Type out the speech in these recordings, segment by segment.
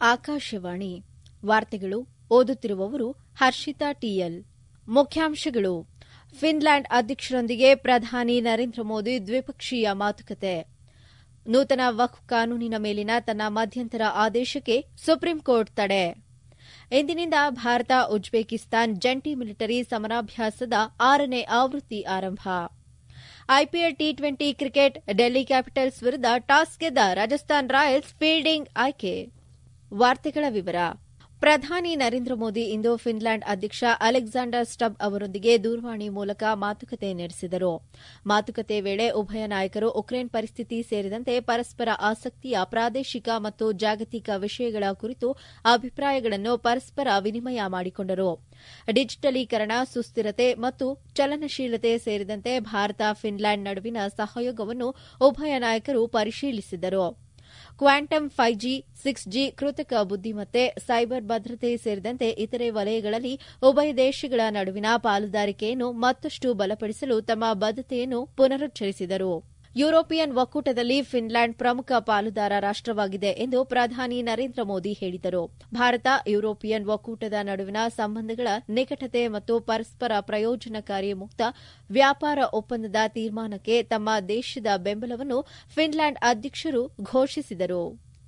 ಆಕಾಶವಾಣಿ ವಾರ್ತೆಗಳು ಓದುತ್ತಿರುವವರು ಹರ್ಷಿತಾ ಟಿಎಲ್. ಮುಖ್ಯಾಂಶಗಳು: ಫಿನ್ಲ್ಯಾಂಡ್ ಅಧ್ಯಕ್ಷರೊಂದಿಗೆ ಪ್ರಧಾನಿ ನರೇಂದ್ರ ಮೋದಿ ದ್ವಿಪಕ್ಷೀಯ ಮಾತುಕತೆ. ನೂತನ ವಕ್ಫ್ ಕಾನೂನಿನ ಮೇಲಿನ ತನ್ನ ಮಧ್ಯಂತರ ಆದೇಶಕ್ಕೆ ಸುಪ್ರೀಂಕೋರ್ಟ್ ತಡೆ. ಇಂದಿನಿಂದ ಭಾರತ ಉಜ್ಬೇಕಿಸ್ತಾನ್ ಜಂಟಿ ಮಿಲಿಟರಿ ಸಮರಾಭ್ಯಾಸದ 6ನೇ ಆವೃತ್ತಿ ಆರಂಭ. ಐಪಿಎಲ್ ಟಿ20 ಕ್ರಿಕೆಟ್ ಡೆಲ್ಲಿ ಕ್ಯಾಪಿಟಲ್ಸ್ ವಿರುದ್ಧ ಟಾಸ್ ಗೆದ್ದ ರಾಜಸ್ಥಾನ್ ರಾಯಲ್ಸ್ ಫೀಲ್ಡಿಂಗ್ ಆಯ್ಕೆ. ವಾರ್ತೆಗಳ ವಿವರ. ಪ್ರಧಾನಿ ನರೇಂದ್ರ ಮೋದಿ ಇಂದು ಫಿನ್ಲ್ಯಾಂಡ್ ಅಧ್ಯಕ್ಷ ಅಲೆಕ್ಸಾಂಡರ್ ಸ್ಟಬ್ ಅವರೊಂದಿಗೆ ದೂರವಾಣಿ ಮೂಲಕ ಮಾತುಕತೆ ನಡೆಸಿದರು. ಮಾತುಕತೆ ವೇಳೆ ಉಭಯ ನಾಯಕರು ಉಕ್ರೇನ್ ಪರಿಸ್ಥಿತಿ ಸೇರಿದಂತೆ ಪರಸ್ಪರ ಆಸಕ್ತಿಯ ಪ್ರಾದೇಶಿಕ ಮತ್ತು ಜಾಗತಿಕ ವಿಷಯಗಳ ಕುರಿತು ಅಭಿಪ್ರಾಯಗಳನ್ನು ಪರಸ್ಪರ ವಿನಿಮಯ ಮಾಡಿಕೊಂಡರು. ಡಿಜಿಟಲೀಕರಣ, ಸುಸ್ಥಿರತೆ ಮತ್ತು ಚಲನಶೀಲತೆ ಸೇರಿದಂತೆ ಭಾರತ ಫಿನ್ಲ್ಯಾಂಡ್ ನಡುವಿನ ಸಹಯೋಗವನ್ನು ಉಭಯ ನಾಯಕರು ಪರಿಶೀಲಿಸಿದರು. ಕ್ವಾಂಟಮ್ 5G, 6G, ಕೃತಕ ಬುದ್ದಿಮತ್ತೆ, ಸೈಬರ್ ಭದ್ರತೆ ಸೇರಿದಂತೆ ಇತರೆ ವಲಯಗಳಲ್ಲಿ ಉಭಯ ದೇಶಗಳ ನಡುವಿನ ಪಾಲುದಾರಿಕೆಯನ್ನು ಮತ್ತಷ್ಟು ಬಲಪಡಿಸಲು ತಮ್ಮ ಬದ್ಧತೆಯನ್ನು ಪುನರುಚ್ಚರಿಸಿದರು. ಯುರೋಪಿಯನ್ ಒಕ್ಕೂಟದಲ್ಲಿ ಫಿನ್ಲ್ಯಾಂಡ್ ಪ್ರಮುಖ ಪಾಲುದಾರ ರಾಷ್ಟವಾಗಿದೆ ಎಂದು ಪ್ರಧಾನಿ ನರೇಂದ್ರ ಮೋದಿ ಹೇಳಿದರು. ಭಾರತ ಯುರೋಪಿಯನ್ ಒಕ್ಕೂಟದ ನಡುವಿನ ಸಂಬಂಧಗಳ ನಿಕಟತೆ ಮತ್ತು ಪರಸ್ಪರ ಪ್ರಯೋಜನಕಾರಿ ಮುಕ್ತ ವ್ಯಾಪಾರ ಒಪ್ಪಂದದ ತೀರ್ಮಾನಕ್ಕೆ ತಮ್ಮ ದೇಶದ ಬೆಂಬಲವನ್ನು ಫಿನ್ಲ್ಯಾಂಡ್ ಅಧ್ಯಕ್ಷರು ಘೋಷಿಸಿದರು.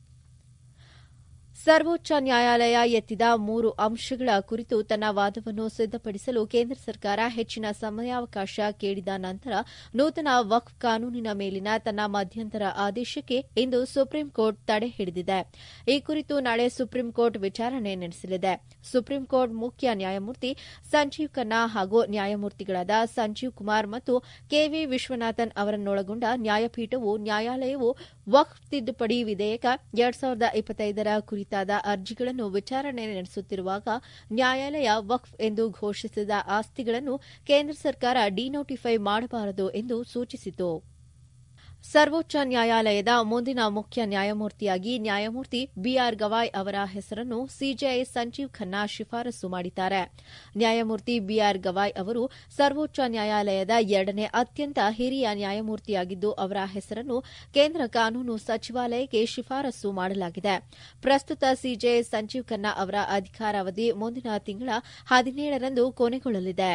ಸರ್ವೋಚ್ಚ ನ್ಯಾಯಾಲಯ ಎತ್ತಿದ 3 ಅಂಶಗಳ ಕುರಿತು ತನ್ನ ವಾದವನ್ನು ಸಿದ್ದಪಡಿಸಲು ಕೇಂದ್ರ ಸರ್ಕಾರ ಹೆಚ್ಚಿನ ಸಮಯಾವಕಾಶ ಕೇಳಿದ ನಂತರ ನೂತನ ವಕ್ಫ್ ಕಾನೂನಿನ ಮೇಲಿನ ತನ್ನ ಮಧ್ಯಂತರ ಆದೇಶಕ್ಕೆ ಇಂದು ಸುಪ್ರೀಂಕೋರ್ಟ್ ತಡೆ ಹಿಡಿದಿದೆ. ಈ ಕುರಿತು ನಾಳೆ ಸುಪ್ರೀಂಕೋರ್ಟ್ ವಿಚಾರಣೆ ನಡೆಸಲಿದೆ. ಸುಪ್ರೀಂಕೋರ್ಟ್ ಮುಖ್ಯ ನ್ಯಾಯಮೂರ್ತಿ ಸಂಜೀವ್ ಖನ್ನಾ ಹಾಗೂ ನ್ಯಾಯಮೂರ್ತಿಗಳಾದ ಸಂಜೀವ್ ಕುಮಾರ್ ಮತ್ತು ಕೆವಿ ವಿಶ್ವನಾಥನ್ ಅವರನ್ನೊಳಗೊಂಡ ನ್ಯಾಯಪೀಠವು ನ್ಯಾಯಾಲಯವು ವಕ್ಫ್ ತಿದ್ದುಪಡಿ ವಿಧೇಯಕ 2025ರ ಕುರಿತಾದ ಅರ್ಜಿಗಳನ್ನು ವಿಚಾರಣೆ ನಡೆಸುತ್ತಿರುವಾಗ ನ್ಯಾಯಾಲಯ ವಕ್ಫ್ ಎಂದು ಘೋಷಿಸಿದ ಆಸ್ತಿಗಳನ್ನು ಕೇಂದ್ರ ಸರ್ಕಾರ ಡಿನೋಟಿಫೈ ಮಾಡಬಾರದು ಎಂದು ಸೂಚಿಸಿತು. ಸರ್ವೋಚ್ಚ ನ್ಯಾಯಾಲಯದ ಮುಂದಿನ ಮುಖ್ಯ ನ್ಯಾಯಮೂರ್ತಿಯಾಗಿ ನ್ಯಾಯಮೂರ್ತಿ ಬಿಆರ್ ಗವಾಯ್ ಅವರ ಹೆಸರನ್ನು ಸಿಜೆಐ ಸಂಜೀವ್ ಖನ್ನಾ ಶಿಫಾರಸು ಮಾಡಿದ್ದಾರೆ. ನ್ಯಾಯಮೂರ್ತಿ ಬಿಆರ್ ಗವಾಯ್ ಅವರು ಸರ್ವೋಚ್ಚ ನ್ಯಾಯಾಲಯದ 2ನೇ ಅತ್ಯಂತ ಹಿರಿಯ ನ್ಯಾಯಮೂರ್ತಿಯಾಗಿದ್ದು ಅವರ ಹೆಸರನ್ನು ಕೇಂದ್ರ ಕಾನೂನು ಸಚಿವಾಲಯಕ್ಕೆ ಶಿಫಾರಸು ಮಾಡಲಾಗಿದೆ. ಪ್ರಸ್ತುತ ಸಿಜೆಐ ಸಂಜೀವ್ ಖನ್ನಾ ಅವರ ಅಧಿಕಾರಾವಧಿ ಮುಂದಿನ ತಿಂಗಳ 17ರಂದು ಕೊನೆಗೊಳ್ಳಲಿದೆ.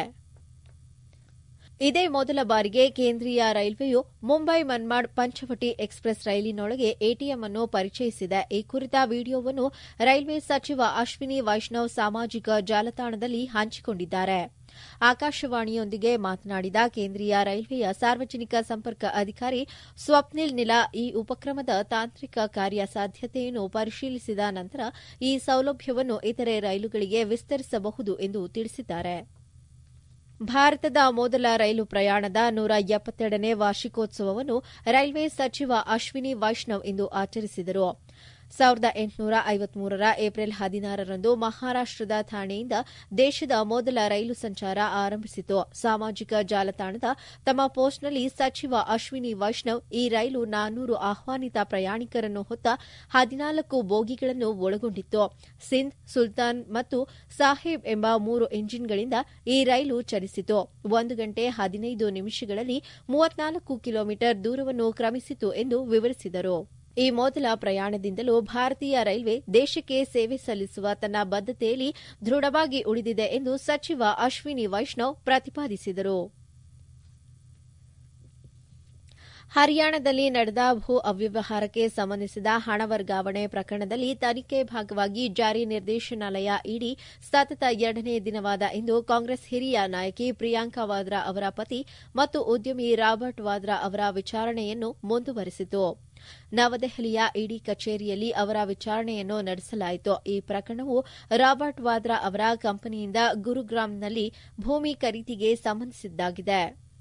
ಇದೇ ಮೊದಲ ಬಾರಿಗೆ ಕೇಂದ್ರೀಯ ರೈಲ್ವೆಯು ಮುಂಬೈ ಮನ್ಮಾಡ್ ಪಂಚವಟಿ ಎಕ್ಸ್ಪ್ರೆಸ್ ರೈಲಿನೊಳಗೆ ಎಟಿಎಂ ಅನ್ನು ಪರಿಚಯಿಸಿದೆ. ಈ ಕುರಿತ ವಿಡಿಯೋವನ್ನು ರೈಲ್ವೆ ಸಚಿವ ಅಶ್ವಿನಿ ವೈಷ್ಣವ್ ಸಾಮಾಜಿಕ ಜಾಲತಾಣದಲ್ಲಿ ಹಂಚಿಕೊಂಡಿದ್ದಾರೆ. ಆಕಾಶವಾಣಿಯೊಂದಿಗೆ ಮಾತನಾಡಿದ ಕೇಂದ್ರೀಯ ರೈಲ್ವೆಯ ಸಾರ್ವಜನಿಕ ಸಂಪರ್ಕ ಅಧಿಕಾರಿ ಸ್ವಪ್ನಿಲ್ ನಿಲಾ ಈ ಉಪಕ್ರಮದ ತಾಂತ್ರಿಕ ಕಾರ್ಯಸಾಧ್ಯತೆಯನ್ನು ಪರಿಶೀಲಿಸಿದ ನಂತರ ಈ ಸೌಲಭ್ಯವನ್ನು ಇತರೆ ರೈಲುಗಳಿಗೆ ವಿಸ್ತರಿಸಬಹುದು ಎಂದು ತಿಳಿಸಿದ್ದಾರೆ. ಭಾರತದ ಮೊದಲ ರೈಲು ಪ್ರಯಾಣದ 172ನೇ ವಾರ್ಷಿಕೋತ್ಸವವನ್ನು ರೈಲ್ವೆ ಸಚಿವ ಅಶ್ವಿನಿ ವೈಷ್ಣವ್ ಇಂದು ಆಚರಿಸಿದರು. 1853ರ ಏಪ್ರಿಲ್ 16ರಂದು ಮಹಾರಾಷ್ಟದ ಥಾಣೆಯಿಂದ ದೇಶದ ಮೊದಲ ರೈಲು ಸಂಚಾರ ಆರಂಭಿಸಿತು. ಸಾಮಾಜಿಕ ಜಾಲತಾಣದ ತಮ್ಮ ಪೋಸ್ಟ್ನಲ್ಲಿ ಸಚಿವ ಅಶ್ವಿನಿ ವೈಷ್ಣವ್ ಈ ರೈಲು 400 ಆಹ್ವಾನಿತ ಪ್ರಯಾಣಿಕರನ್ನು ಹೊತ್ತ 14 ಬೋಗಿಗಳನ್ನು ಒಳಗೊಂಡಿತ್ತು. ಸಿಂಧ್, ಸುಲ್ತಾನ್ ಮತ್ತು ಸಾಹೇಬ್ ಎಂಬ 3 ಇಂಜಿನ್ಗಳಿಂದ ಈ ರೈಲು ಚಲಿಸಿತು. 1 ಗಂಟೆ 15 ನಿಮಿಷಗಳಲ್ಲಿ 34 ಕಿಲೋಮೀಟರ್ ದೂರವನ್ನು ಕ್ರಮಿಸಿತು ಎಂದು ವಿವರಿಸಿದರು. ಈ ಮೊದಲ ಪ್ರಯಾಣದಿಂದಲೂ ಭಾರತೀಯ ರೈಲ್ವೆ ದೇಶಕ್ಕೆ ಸೇವೆ ಸಲ್ಲಿಸುವ ತನ್ನ ಬದ್ಧತೆಯಲ್ಲಿ ದೃಢವಾಗಿ ಉಳಿದಿದೆ ಎಂದು ಸಚಿವ ಅಶ್ವಿನಿ ವೈಷ್ಣವ್ ಪ್ರತಿಪಾದಿಸಿದರು. ಹರಿಯಾಣದಲ್ಲಿ ನಡೆದ ಭೂ ಅವ್ಯವಹಾರಕ್ಕೆ ಸಂಬಂಧಿಸಿದ ಹಣ ವರ್ಗಾವಣೆ ಪ್ರಕರಣದಲ್ಲಿ ತನಿಖೆ ಭಾಗವಾಗಿ ಜಾರಿ ನಿರ್ದೇಶನಾಲಯ ಇಡಿ ಸತತ 2ನೇ ದಿನವಾದ ಇಂದು ಕಾಂಗ್ರೆಸ್ ಹಿರಿಯ ನಾಯಕಿ ಪ್ರಿಯಾಂಕಾ ವಾದ್ರಾ ಅವರ ಪತಿ ಮತ್ತು ಉದ್ಯಮಿ ರಾಬರ್ಟ್ ವಾದ್ರಾ ಅವರ ವಿಚಾರಣೆಯನ್ನು ಮುಂದುವರೆಸಿತು. ನವದೆಹಲಿಯ ಇಡಿ ಕಚೇರಿಯಲ್ಲಿ ಅವರ ವಿಚಾರಣೆಯನ್ನು ನಡೆಸಲಾಯಿತು. ಈ ಪ್ರಕರಣವು ರಾಬರ್ಟ್ ವಾದ್ರಾ ಅವರ ಕಂಪನಿಯಿಂದ ಗುರುಗ್ರಾಮ್ನಲ್ಲಿ ಭೂಮಿ ಖರೀದಿಗೆ ಸಂಬಂಧಿಸಿದ್ದಾಗಿದೆ.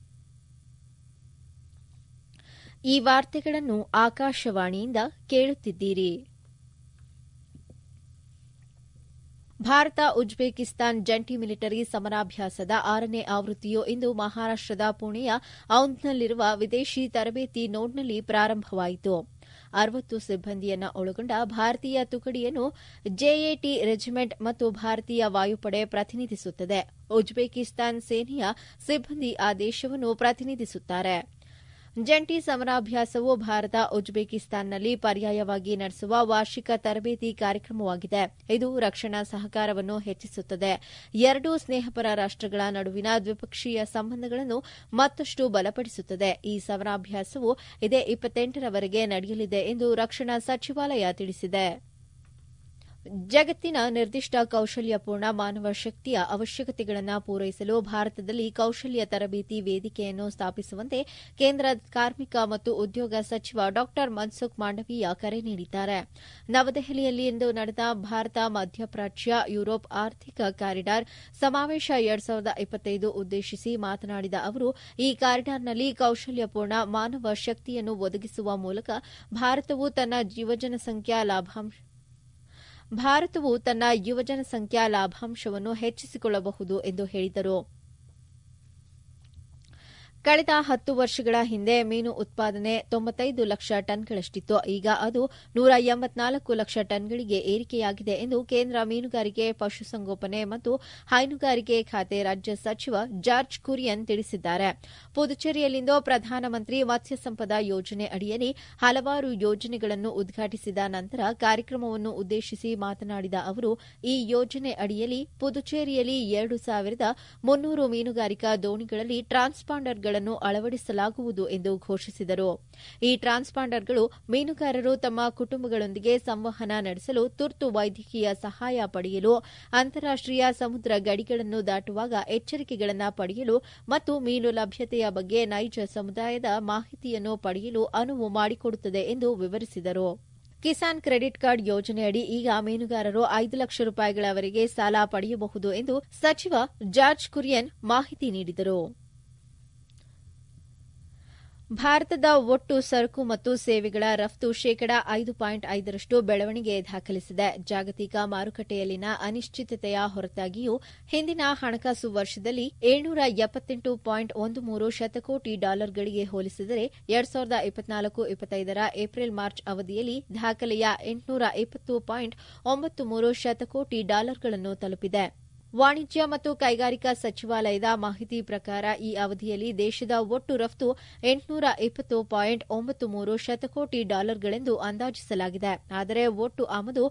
ಈ ವಾರ್ತೆಗಳನ್ನು ಆಕಾಶವಾಣಿಯಿಂದ ಕೇಳುತ್ತಿದ್ದೀರಿ. ಭಾರತ ಉಜ್ಬೇಕಿಸ್ತಾನ್ ಜಂಟಿ ಮಿಲಿಟರಿ ಸಮರಾಭ್ಯಾಸದ 6ನೇ ಆವೃತ್ತಿಯು ಇಂದು ಮಹಾರಾಷ್ಟದ ಪುಣೆಯ ಔಂಧ್ನಲ್ಲಿರುವ ವಿದೇಶಿ ತರಬೇತಿ ನೋಡ್ನಲ್ಲಿ ಪ್ರಾರಂಭವಾಯಿತು. 60 ಸಿಬ್ಬಂದಿಯನ್ನು ಒಳಗೊಂಡ ಭಾರತೀಯ ತುಕಡಿಯನ್ನು ಜೆಎಟಿ ರೆಜಿಮೆಂಟ್ ಮತ್ತು ಭಾರತೀಯ ವಾಯುಪಡೆ ಪ್ರತಿನಿಧಿಸುತ್ತದೆ. ಉಜ್ಬೇಕಿಸ್ತಾನ್ ಸೇನೆಯ ಸಿಬ್ಬಂದಿ ಆ ದೇಶವನ್ನು ಪ್ರತಿನಿಧಿಸುತ್ತಾರೆ. ಜಂಟಿ ಸಮರಾಭ್ಯಾಸವು ಭಾರತ ಉಜ್ಬೇಕಿಸ್ತಾನ್ನಲ್ಲಿ ಪರ್ಯಾಯವಾಗಿ ನಡೆಸುವ ವಾರ್ಷಿಕ ತರಬೇತಿ ಕಾರ್ಯಕ್ರಮವಾಗಿದೆ. ಇದು ರಕ್ಷಣಾ ಸಹಕಾರವನ್ನು ಹೆಚ್ಚಿಸುತ್ತದೆ. ಎರಡೂ ಸ್ನೇಹಪರ ರಾಷ್ಟಗಳ ನಡುವಿನ ದ್ವಿಪಕ್ಷೀಯ ಸಂಬಂಧಗಳನ್ನು ಮತ್ತಷ್ಟು ಬಲಪಡಿಸುತ್ತದೆ. ಈ ಸಮರಾಭ್ಯಾಸವು ಇದೇ 28ರವರೆಗೆ ನಡೆಯಲಿದೆ ಎಂದು ರಕ್ಷಣಾ ಸಚಿವಾಲಯ ತಿಳಿಸಿದೆ. ಜಗತ್ತಿನ ನಿರ್ದಿಷ್ಟ ಕೌಶಲ್ಯಪೂರ್ಣ ಮಾನವ ಶಕ್ತಿಯ ಅವಶ್ಯಕತೆಗಳನ್ನು ಪೂರೈಸಲು ಭಾರತದಲ್ಲಿ ಕೌಶಲ್ಯ ತರಬೇತಿ ವೇದಿಕೆಯನ್ನು ಸ್ಥಾಪಿಸುವಂತೆ ಕೇಂದ್ರ ಕಾರ್ಮಿಕ ಮತ್ತು ಉದ್ಯೋಗ ಸಚಿವ ಡಾ ಮನ್ಸುಖ್ ಮಾಂಡವೀಯ ಕರೆ ನೀಡಿದ್ದಾರೆ. ನವದೆಹಲಿಯಲ್ಲಿಂದು ನಡೆದ ಭಾರತ ಮಧ್ಯಪ್ರಾಚ್ಯ ಯುರೋಪ್ ಆರ್ಥಿಕ ಕಾರಿಡಾರ್ ಸಮಾವೇಶ 2025 ಉದ್ದೇಶಿಸಿ ಮಾತನಾಡಿದ ಅವರು, ಈ ಕಾರಿಡಾರ್ನಲ್ಲಿ ಕೌಶಲ್ಯಪೂರ್ಣ ಮಾನವ ಶಕ್ತಿಯನ್ನು ಒದಗಿಸುವ ಮೂಲಕ ಭಾರತವು ತನ್ನ ಯುವಜನಸಂಖ್ಯಾ ಲಾಭಾಂಶವನ್ನು ಹೆಚ್ಚಿಸಿಕೊಳ್ಳಬಹುದು ಎಂದು ಹೇಳಿದರು. ಕಳೆದ 10 ವರ್ಷಗಳ ಹಿಂದೆ ಮೀನು ಉತ್ಪಾದನೆ 95 ಲಕ್ಷ ಟನ್ಗಳಷ್ಟಿತ್ತು. ಈಗ ಅದು 184 ಲಕ್ಷ ಟನ್ಗಳಿಗೆ ಏರಿಕೆಯಾಗಿದೆ ಎಂದು ಕೇಂದ್ರ ಮೀನುಗಾರಿಕೆ, ಪಶುಸಂಗೋಪನೆ ಮತ್ತು ಹೈನುಗಾರಿಕೆ ಖಾತೆ ರಾಜ್ಯ ಸಚಿವ ಜಾರ್ಜ್ ಕುರಿಯನ್ ತಿಳಿಸಿದ್ದಾರೆ. ಪುದುಚೇರಿಯಲ್ಲಿಂದು ಪ್ರಧಾನಮಂತ್ರಿ ಮತ್ಸ್ಯ ಸಂಪದ ಯೋಜನೆ ಅಡಿಯಲ್ಲಿ ಹಲವಾರು ಯೋಜನೆಗಳನ್ನು ಉದ್ಘಾಟಿಸಿದ ನಂತರ ಕಾರ್ಯಕ್ರಮವನ್ನು ಉದ್ದೇಶಿಸಿ ಮಾತನಾಡಿದ ಅವರು, ಈ ಯೋಜನೆ ಅಡಿಯಲ್ಲಿ ಪುದುಚೇರಿಯಲ್ಲಿ 2,300 ಮೀನುಗಾರಿಕಾ ದೋಣಿಗಳಲ್ಲಿ ಟ್ರಾನ್ಸ್ಪಾಂಡರ್ಗಳನ್ನು ಅಳವಡಿಸಲಾಗುವುದು ಎಂದು ಘೋಷಿಸಿದರು. ಈ ಟ್ರಾನ್ಸ್ಪಾಂಡರ್ಗಳು ಮೀನುಗಾರರು ತಮ್ಮ ಕುಟುಂಬಗಳೊಂದಿಗೆ ಸಂವಹನ ನಡೆಸಲು, ತುರ್ತು ವೈದ್ಯಕೀಯ ಸಹಾಯ ಪಡೆಯಲು, ಅಂತಾರಾಷ್ಟೀಯ ಸಮುದ್ರ ಗಡಿಗಳನ್ನು ದಾಟುವಾಗ ಎಚ್ಚರಿಕೆಗಳನ್ನು ಪಡೆಯಲು ಮತ್ತು ಮೀನು ಲಭ್ಯತೆಯ ಬಗ್ಗೆ ನೈಜ ಸಮುದಾಯದ ಮಾಹಿತಿಯನ್ನು ಪಡೆಯಲು ಅನುವು ಮಾಡಿಕೊಡುತ್ತದೆ ಎಂದು ವಿವರಿಸಿದರು. ಕಿಸಾನ್ ಕ್ರೆಡಿಟ್ ಕಾರ್ಡ್ ಯೋಜನೆಯಡಿ ಈಗ ಮೀನುಗಾರರು 5 ಲಕ್ಷ ರೂಪಾಯಿಗಳವರೆಗೆ ಸಾಲ ಪಡೆಯಬಹುದು ಎಂದು ಸಚಿವ ಜಾರ್ಜ್ ಕುರಿಯನ್ ಮಾಹಿತಿ ನೀಡಿದರು. ಭಾರತದ ಒಟ್ಟು ಸರಕು ಮತ್ತು ಸೇವೆಗಳ ರಫ್ತು ಶೇಕಡಾ 5.5ರಷ್ಟು ಬೆಳವಣಿಗೆ ದಾಖಲಿಸಿದೆ. ಜಾಗತಿಕ ಮಾರುಕಟ್ಟೆಯಲ್ಲಿನ ಅನಿಶ್ಚಿತತೆಯ ಹೊರತಾಗಿಯೂ ಹಿಂದಿನ ಹಣಕಾಸು ವರ್ಷದಲ್ಲಿ $778.13 ಶತಕೋಟಿ ಡಾಲರ್ಗಳಿಗೆ ಹೋಲಿಸಿದರೆ 2024-25ರ ಏಪ್ರಿಲ್-ಮಾರ್ಚ್ ಅವಧಿಯಲ್ಲಿ ದಾಖಲೆಯ $820.93 ಶತಕೋಟಿ ಡಾಲರ್ಗಳನ್ನು ತಲುಪಿದೆ. ವಾಣಿಜ್ಯ ಮತ್ತು ಕೈಗಾರಿಕಾ ಸಚಿವಾಲಯದ ಮಾಹಿತಿ ಪ್ರಕಾರ ಈ ಅವಧಿಯಲ್ಲಿ ದೇಶದ ಒಟ್ಟು ರಫ್ತು $820.93 ಶತಕೋಟಿ ಡಾಲರ್ಗಳೆಂದು ಅಂದಾಜಿಸಲಾಗಿದೆ. ಆದರೆ ಒಟ್ಟು ಆಮದು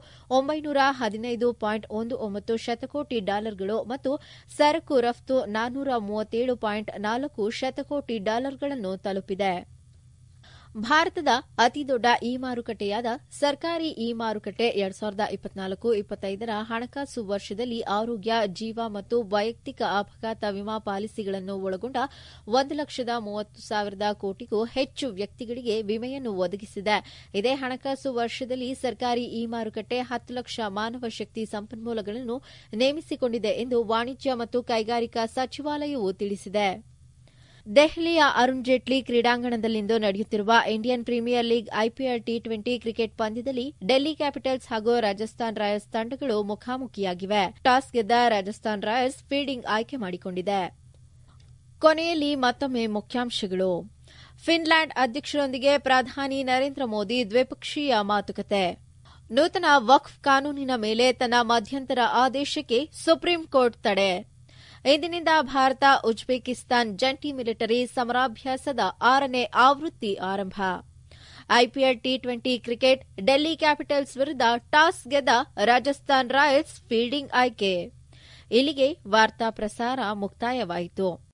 $915.19 ಶತಕೋಟಿ ಡಾಲರ್ಗಳು ಮತ್ತು ಸರಕು ರಫ್ತು $437.4 ಶತಕೋಟಿ ಡಾಲರ್ಗಳನ್ನು ತಲುಪಿದೆ. ಭಾರತದ ಅತಿದೊಡ್ಡ ಇ-ಮಾರುಕಟ್ಟೆಯಾದ ಸರ್ಕಾರಿ ಇ-ಮಾರುಕಟ್ಟೆ 2024-25ರ ಹಣಕಾಸು ವರ್ಷದಲ್ಲಿ ಆರೋಗ್ಯ, ಜೀವ ಮತ್ತು ವೈಯಕ್ತಿಕ ಅಪಘಾತ ವಿಮಾ ಪಾಲಿಸಿಗಳನ್ನು ಒಳಗೊಂಡ 1,30,000 ಕೋಟಿಗೂ ಹೆಚ್ಚು ವ್ಯಕ್ತಿಗಳಿಗೆ ವಿಮೆಯನ್ನು ಒದಗಿಸಿದೆ. ಇದೇ ಹಣಕಾಸು ವರ್ಷದಲ್ಲಿ ಸರ್ಕಾರಿ ಇ-ಮಾರುಕಟ್ಟೆ 10 ಲಕ್ಷ ಮಾನವ ಶಕ್ತಿ ಸಂಪನ್ಮೂಲಗಳನ್ನು ನೇಮಿಸಿಕೊಂಡಿದೆ ಎಂದು ವಾಣಿಜ್ಯ ಮತ್ತು ಕೈಗಾರಿಕಾ ಸಚಿವಾಲಯವು ತಿಳಿಸಿದೆ. ದೆಹಲಿಯ ಅರುಣ್ ಜೇಟ್ಲಿ ಕ್ರೀಡಾಂಗಣದಲ್ಲಿಂದು ನಡೆಯುತ್ತಿರುವ ಇಂಡಿಯನ್ ಪ್ರೀಮಿಯರ್ ಲೀಗ್ ಐಪಿಎಲ್ ಟಿ20 ಕ್ರಿಕೆಟ್ ಪಂದ್ಯದಲ್ಲಿ ಡೆಲ್ಲಿ ಕ್ಯಾಪಿಟಲ್ಸ್ ಹಾಗೂ ರಾಜಸ್ಥಾನ್ ರಾಯಲ್ಸ್ ತಂಡಗಳು ಮುಖಾಮುಖಿಯಾಗಿವೆ. ಟಾಸ್ ಗೆದ್ದ ರಾಜಸ್ಥಾನ್ ರಾಯಲ್ಸ್ ಫೀಲ್ಡಿಂಗ್ ಆಯ್ಕೆ ಮಾಡಿಕೊಂಡಿದೆ. ಕೊನೆಯಲ್ಲಿ ಮತ್ತೊಮ್ಮೆ ಮುಖ್ಯಾಂಶಗಳು. ಫಿನ್ಲ್ಯಾಂಡ್ ಅಧ್ಯಕ್ಷರೊಂದಿಗೆ ಪ್ರಧಾನಿ ನರೇಂದ್ರ ಮೋದಿ ದ್ವಿಪಕ್ಷೀಯ ಮಾತುಕತೆ. ನೂತನ ವಕ್ಫ್ ಕಾನೂನಿನ ಮೇಲೆ ತನ್ನ ಮಧ್ಯಂತರ ಆದೇಶಕ್ಕೆ ಸುಪ್ರೀಂ ಕೋರ್ಟ್ ತಡೆ. ಇಂದಿನಿಂದ ಭಾರತ ಉಜ್ಬೇಕಿಸ್ತಾನ್ ಜಂಟಿ ಮಿಲಿಟರಿ ಸಮರಾಭ್ಯಾಸದ 6ನೇ ಆವೃತ್ತಿ ಆರಂಭ. ಐಪಿಎಲ್ ಟಿ20 ಕ್ರಿಕೆಟ್ ಡೆಲ್ಲಿ ಕ್ಯಾಪಿಟಲ್ಸ್ ವಿರುದ್ಧ ಟಾಸ್ ಗೆದ್ದ ರಾಜಸ್ಥಾನ್ ರಾಯಲ್ಸ್ ಫೀಲ್ಡಿಂಗ್ ಆಯ್ಕೆ. ಇಲ್ಲಿಗೆ ವಾರ್ತಾ ಪ್ರಸಾರ ಮುಕ್ತಾಯವಾಯಿತು.